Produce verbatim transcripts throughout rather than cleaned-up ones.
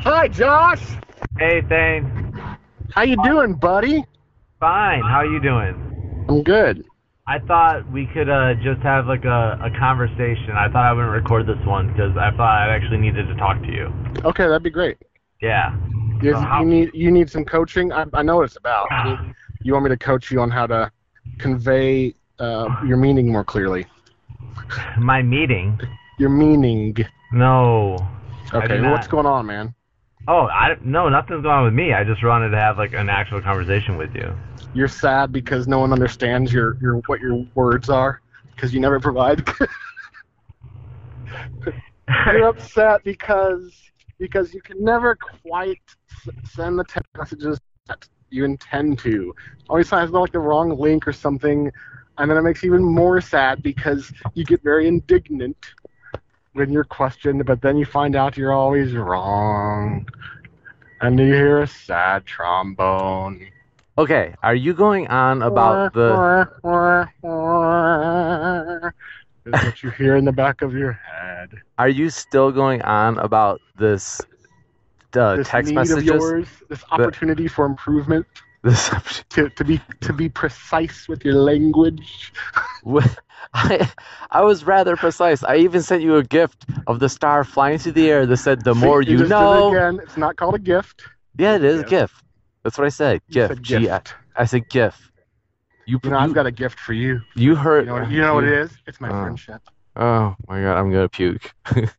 Hi, Josh. Hey, Thane. How you doing, buddy? Fine. How are you doing? I'm good. I thought we could uh, just have like a, a conversation. I thought I wouldn't record this one because I thought I actually needed to talk to you. Okay, that'd be great. Yeah. You, So how- you need you need some coaching. I, I know what it's about. You, you want me to coach you on how to convey uh, your meaning more clearly? My meeting? Your meaning. No. I Okay. do Well, not. what's going on, man? Oh, I no, nothing's going on with me. I just wanted to have like an actual conversation with you. You're sad because no one understands your, your what your words are because you never provide. You're upset because because you can never quite s- send the text messages that you intend to. Always has like the wrong link or something, and then it makes you even more sad because you get very indignant when you're questioned, but then you find out you're always wrong, and you hear a sad trombone. Okay, are you going on about the... Is what you hear in the back of your head. Are you still going on about this uh, This text need messages? of yours, this opportunity for improvement, This, to, to be to be precise with your language. I, I was rather precise. I even sent you a gift of the star flying through the air that said, the See, more you just did it know... again. It's not called a gift. Yeah, it is a Gift. gift. That's what I said. You GIF. said G- gift. I said GIF. You, You know, you, I've got a gift for you. you heard... You know, what- you know what it is? It's my Uh. friendship. Oh, my God, I'm going to puke.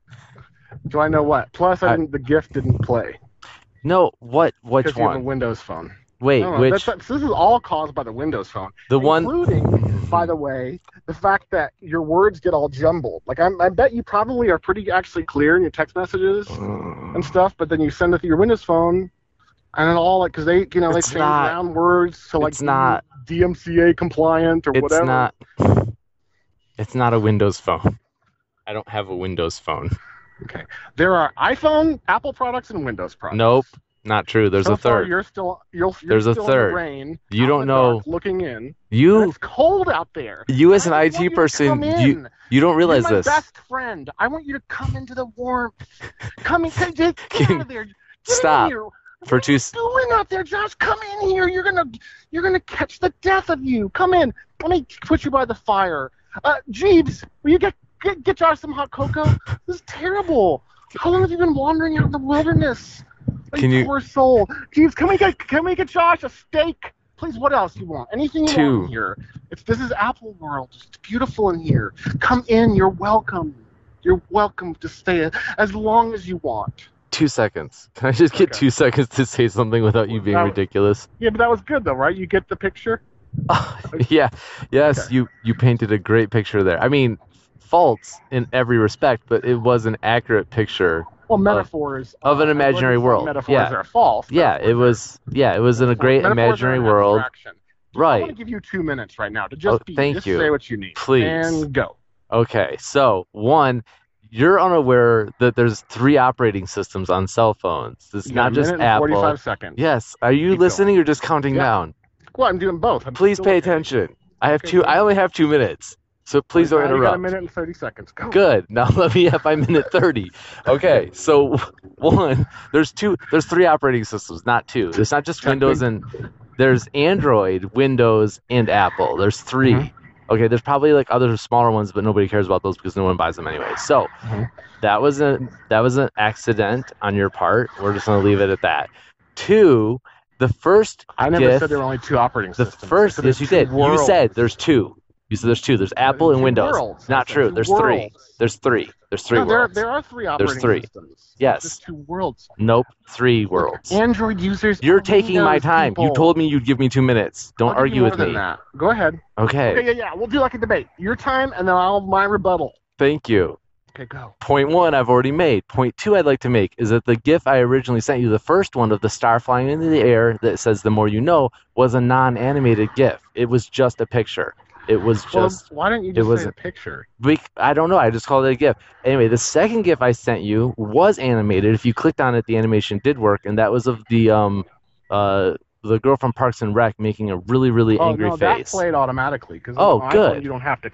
Do I know what? Plus, I I- didn't, the gift didn't play. No, what? Which Because you have a one? Windows phone. Wait, No, no, which? that's, that's, this is all caused by the Windows phone. The one... Including, by the way, the fact that your words get all jumbled. Like, I'm, I bet you probably are pretty actually clear in your text messages and stuff, but then you send it to your Windows phone, and it all, like, because they, you know, they It's change not- around words to, like, it's not- D M C A compliant or It's whatever. not... It's not a Windows phone. I don't have a Windows phone. Okay. There are iPhone, Apple products, and Windows products. Nope, not true. There's so a far, third. you're still you're, you're There's a still third. in the rain. You out don't in the know- dark, looking in. And You, it's cold out there. you as an I I want T you to person, come you, in. you don't realize You're my this. best friend. I want you to come into the warmth. Come in, get, get Can- out of there. Get Stop. in here. For What two are s- you doing out there, Josh? Come in here. You're gonna, you're gonna catch the death of you. Come in. Let me put you by the fire. Uh, Jeeves, will you get get, get Josh some hot cocoa? This is terrible. How long have you been wandering out in the wilderness? Oh, Can you- poor soul. Jeeves, can we get can we get Josh a steak? Please, what else you want? Anything you Two. want in here. It's this is Apple World. It's beautiful in here. Come in. You're welcome. You're welcome to stay as long as you want. Two seconds. Can I just get Okay. two seconds to say something without you being That- ridiculous? Yeah, but that was good though, right? You get the picture. Yeah. Yes, Okay. you you painted a great picture there. I mean, faults in every respect, but it was an accurate picture. Well, metaphors of an uh, I imaginary wouldn't say world. Metaphors Yeah. are false. Yeah, Metaphors it was. Yeah, it was in are- a great metaphors are imaginary an world. abstraction. I Right. want to give you two minutes right now to just Oh, be. thank just you. say what you need. Please. And go. Okay, so one, you're unaware that there's three operating systems on cell phones. It's You got not a just minute and Apple. forty-five seconds. Yes. Are you Keep listening or just counting Yeah. down? Well, I'm doing both. I'm Please still pay listening. attention. I have Okay, two. go. I only have two minutes, so please don't Now You got a interrupt. minute and thirty seconds. Go. Good. Now let me have my minute thirty. Okay. So one, there's two, there's three operating systems, not two. There's not just Okay. Windows and there's Android, Windows, and Apple. There's three. Mhm. Okay. There's probably like other smaller ones, but nobody cares about those because no one buys them anyway. So Mhm. that was a that was an accident on your part. We're just gonna leave it at that. Two, the first I never gift, said there were only two operating the systems. I first, said yes, there's you two did. You worlds. said there's two. You said there's two. There's Apple and Two Windows. worlds. I Not said true. two There's three. worlds. There's three. There's three No, there, worlds. there are three operating three. systems. Yes. There's just two worlds. Nope. Three worlds. Android users. You're are taking my Windows time. You people. told me you'd give me two minutes. Don't I'll give you argue more with than me. That. Go ahead. Okay. Okay, yeah, yeah. We'll do like a debate. Your time, and then I'll have my rebuttal. Thank you. Okay, go. Point one, I've already made. Point two, I'd like to make is that the GIF I originally sent you, the first one of the star flying into the air that says "the more you know," was a non-animated GIF. It was just a picture. It was just. Well, why don't you it just was- say a picture? We, I don't know. I just called it a GIF. Anyway, the second GIF I sent you was animated. If you clicked on it, the animation did work, and that was of the um, uh, the girl from Parks and Rec making a really, really Oh angry no, that face. played automatically because Oh, on iPhone good. you don't have to click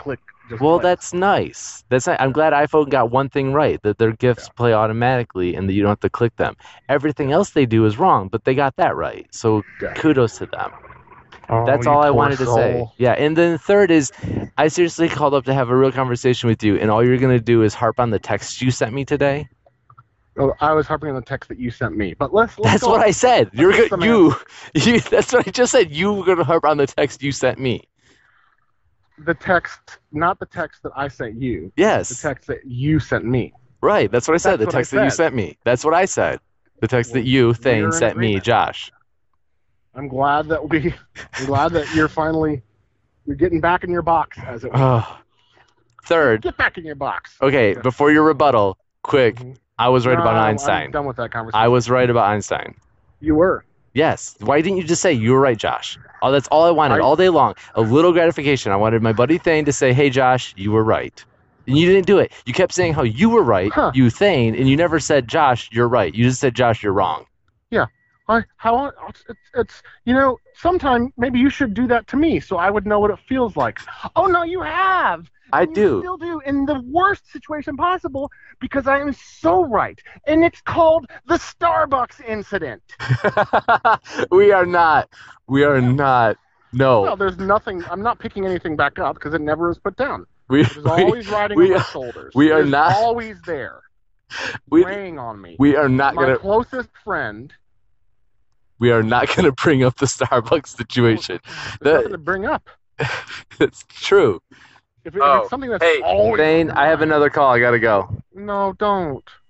just Well, plays. that's nice. That's not, I'm glad iPhone got one thing right, that their GIFs Yeah. play automatically and that you don't have to click them. Everything else they do is wrong, but they got that right. So Yeah. kudos to them. Oh, That's you all I poor wanted to say. soul. Yeah, and then third is, I seriously called up to have a real conversation with you, and all you're gonna do is harp on the text you sent me today. Oh, I was harping on the text that you sent me, but let's. let's That's go what on. I said. Let's You're get go- some you, you. That's what I just said. You were gonna harp on the text you sent me. The text, not the text that I sent you. Yes. The text that you sent me. Right. That's what I said. That's the what I text that you said. sent me. That's what I said. The text Well, that you, we're Thane, in sent me, agreement. Josh. I'm glad that we. I'm glad that you're finally. You're getting back in your box, as it were. Oh. Third. Get back in your box. Okay. Yeah. Before your rebuttal, quick. Mhm. I was right No, about I'm- Einstein. I'm done with that conversation. I was right about Einstein. You were. Yes. Why didn't you just say you were right, Josh? Oh, that's all I wanted I- all day long. A little gratification. I wanted my buddy Thane to say, "Hey, Josh, you were right." And you didn't do it. You kept saying how you were right, Huh. you Thane, and you never said, "Josh, you're right." You just said, "Josh, you're wrong." I, how it's, it's you know sometime maybe you should do that to me so I would know what it feels like. Oh no, you have. I And do. You still do in the worst situation possible because I am so right, and it's called the Starbucks incident. We are not. We are not. No. Well, there's nothing. I'm not picking anything back up because it never is put down. we, It is always riding we- on my shoulders. we are It is not- always there, we, weighing on me. we are not my gonna. closest friend. We are not gonna bring up the Starbucks situation. There's The- nothing to bring up. It's true. If, it- if Oh, it's something that's Hey, always Thane, on your I have mind- another call. I gotta go. No, don't.